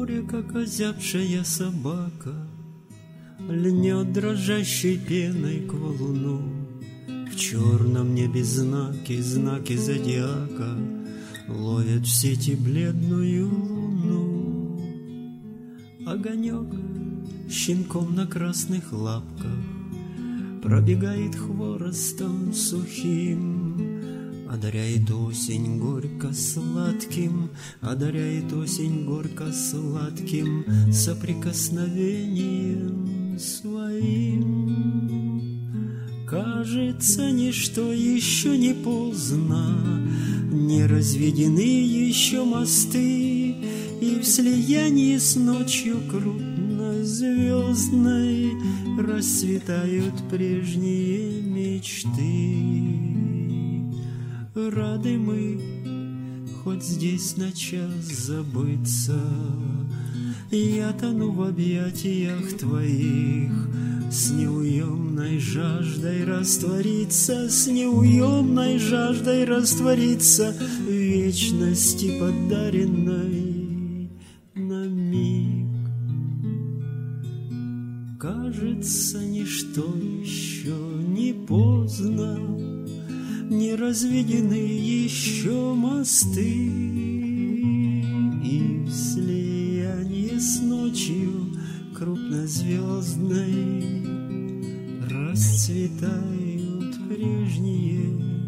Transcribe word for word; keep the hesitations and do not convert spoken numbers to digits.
море, как озябшая собака, льнет дрожащей пеной к валуну. В черном небе знаки, знаки зодиака ловят в сети бледную луну. Огонек щенком на красных лапках пробегает хворостом сухим, одаряет осень горько-сладким, одаряет осень горько-сладким соприкосновением своим. Кажется, ничто еще не поздно, не разведены еще мосты, и в слиянии с ночью крупно-звездной расцветают прежние мечты. Рады мы хоть здесь на час забыться, я тону в объятиях твоих, с неуемной жаждой раствориться, с неуемной жаждой раствориться в вечности, подаренной на миг. Кажется, ничто еще не поздно, не разведены еще мосты, и в слиянии с ночью крупнозвездной расцветают прежние